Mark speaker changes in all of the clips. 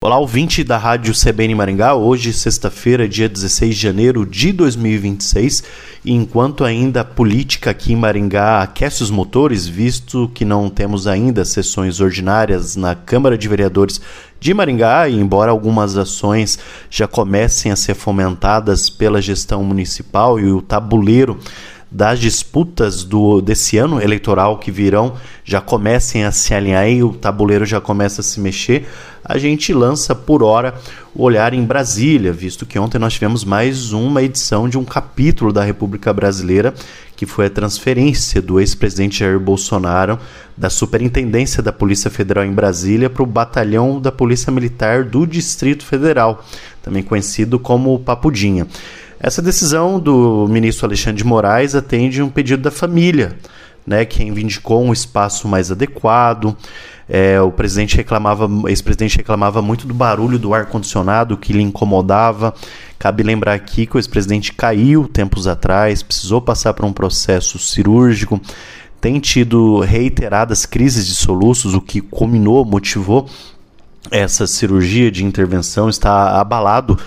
Speaker 1: Olá, ouvinte da Rádio CBN Maringá, hoje sexta-feira, dia 16 de janeiro de 2026, e enquanto ainda a política aqui em Maringá aquece os motores, visto que não temos ainda sessões ordinárias na Câmara de Vereadores de Maringá, e embora algumas ações já comecem a ser fomentadas pela gestão municipal e o tabuleiro das disputas desse ano eleitoral que virão já comecem a se alinhar e o tabuleiro já começa a se mexer, a gente lança por hora o olhar em Brasília, visto que ontem nós tivemos mais uma edição de um capítulo da República Brasileira, que foi a transferência do ex-presidente Jair Bolsonaro da Superintendência da Polícia Federal em Brasília para o Batalhão da Polícia Militar do Distrito Federal, também conhecido como Papudinha. Essa decisão do ministro Alexandre de Moraes atende um pedido da família, que reivindicou um espaço mais adequado. O ex-presidente reclamava muito do barulho do ar-condicionado que lhe incomodava. Cabe lembrar aqui que o ex-presidente caiu tempos atrás, precisou passar por um processo cirúrgico, tem tido reiteradas crises de soluços, o que motivou essa cirurgia de intervenção, está abalado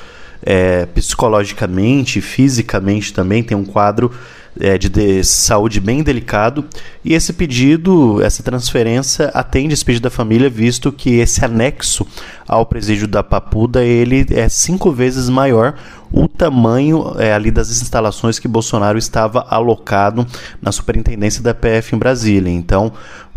Speaker 1: psicologicamente, fisicamente também, tem um quadro de saúde bem delicado, e esse pedido, essa transferência atende esse pedido da família, visto que esse anexo ao presídio da Papuda, ele é 5 vezes maior o tamanho ali das instalações que Bolsonaro estava alocado na superintendência da PF em Brasília. Então,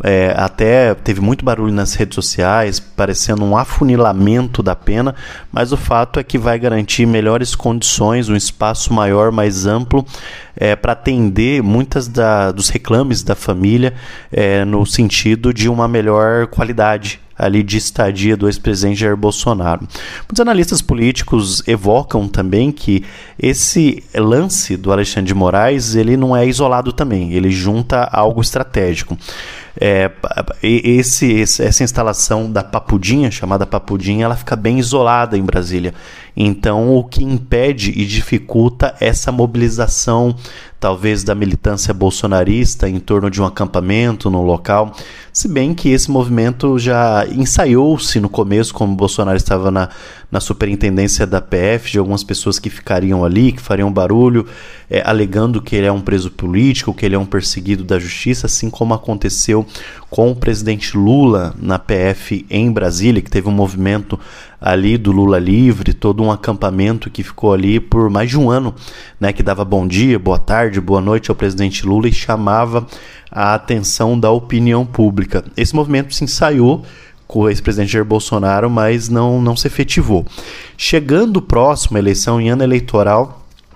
Speaker 1: até teve muito barulho nas redes sociais, parecendo um afunilamento da pena, mas o fato é que vai garantir melhores condições, um espaço maior, mais amplo, para atender muitas dos reclames da família, no sentido de uma melhor qualidade ali de estadia do ex-presidente Jair Bolsonaro. Muitos analistas políticos evocam também que esse lance do Alexandre de Moraes, ele não é isolado também, ele junta algo estratégico. Essa instalação da Papudinha, chamada Papudinha, ela fica bem isolada em Brasília. Então, o que impede e dificulta essa mobilização, talvez, da militância bolsonarista em torno de um acampamento no local, se bem que esse movimento já ensaiou-se no começo, como Bolsonaro estava na superintendência da PF, de algumas pessoas que ficariam ali, que fariam barulho, alegando que ele é um preso político, que ele é um perseguido da justiça, assim como aconteceu com o presidente Lula na PF em Brasília, que teve um movimento ali do Lula Livre, todo um acampamento que ficou ali por mais de um ano, que dava bom dia, boa tarde, boa noite ao presidente Lula e chamava a atenção da opinião pública. Esse movimento se ensaiou com o ex-presidente Jair Bolsonaro, mas não se efetivou. Chegando próximo à eleição, em ano eleitoral,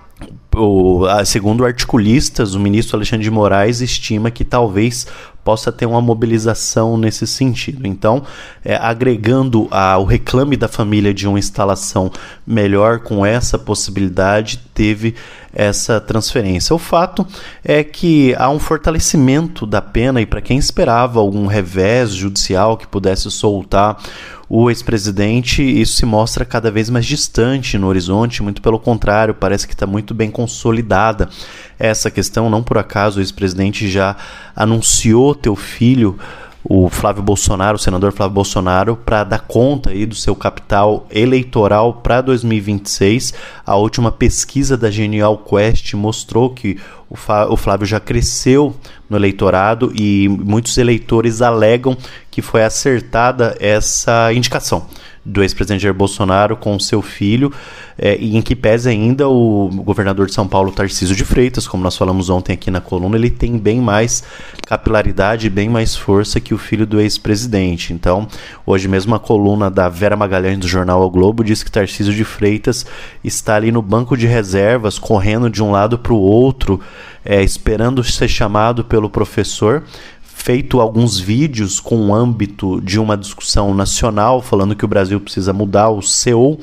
Speaker 1: segundo articulistas, o ministro Alexandre de Moraes estima que talvez possa ter uma mobilização nesse sentido. Então, agregando ao reclame da família de uma instalação melhor, com essa possibilidade, teve essa transferência. O fato é que há um fortalecimento da pena, e para quem esperava algum revés judicial que pudesse soltar o ex-presidente, isso se mostra cada vez mais distante no horizonte, muito pelo contrário, parece que está muito bem consolidada essa questão. Não por acaso o ex-presidente já anunciou ter o filho, o Flávio Bolsonaro, o senador Flávio Bolsonaro, para dar conta aí do seu capital eleitoral para 2026. A última pesquisa da Genial Quest mostrou que o Flávio já cresceu no eleitorado, e muitos eleitores alegam que foi acertada essa indicação do ex-presidente Jair Bolsonaro com seu filho, e em que pese ainda o governador de São Paulo, Tarcísio de Freitas, como nós falamos ontem aqui na coluna, ele tem bem mais capilaridade, bem mais força que o filho do ex-presidente. Então, hoje mesmo a coluna da Vera Magalhães do jornal O Globo diz que Tarcísio de Freitas está ali no banco de reservas, correndo de um lado para o outro, esperando ser chamado pelo professor, feito alguns vídeos com o âmbito de uma discussão nacional, falando que o Brasil precisa mudar o seu,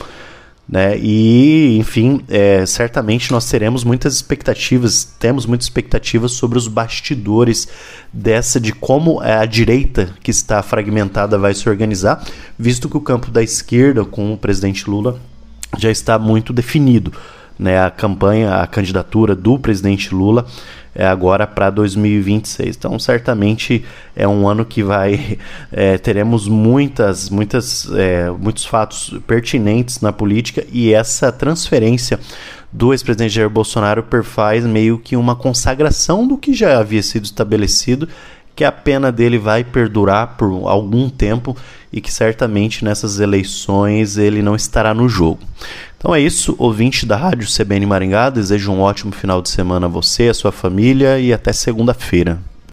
Speaker 1: e, enfim, certamente nós temos muitas expectativas sobre os bastidores de como a direita que está fragmentada vai se organizar, visto que o campo da esquerda, com o presidente Lula, já está muito definido. né, a candidatura do presidente Lula agora para 2026. Então, certamente é um ano que teremos muitos fatos pertinentes na política, e essa transferência do ex-presidente Jair Bolsonaro faz meio que uma consagração do que já havia sido estabelecido, que a pena dele vai perdurar por algum tempo e que certamente nessas eleições ele não estará no jogo. Então é isso, ouvinte da Rádio CBN Maringá, desejo um ótimo final de semana a você, a sua família, e até segunda-feira.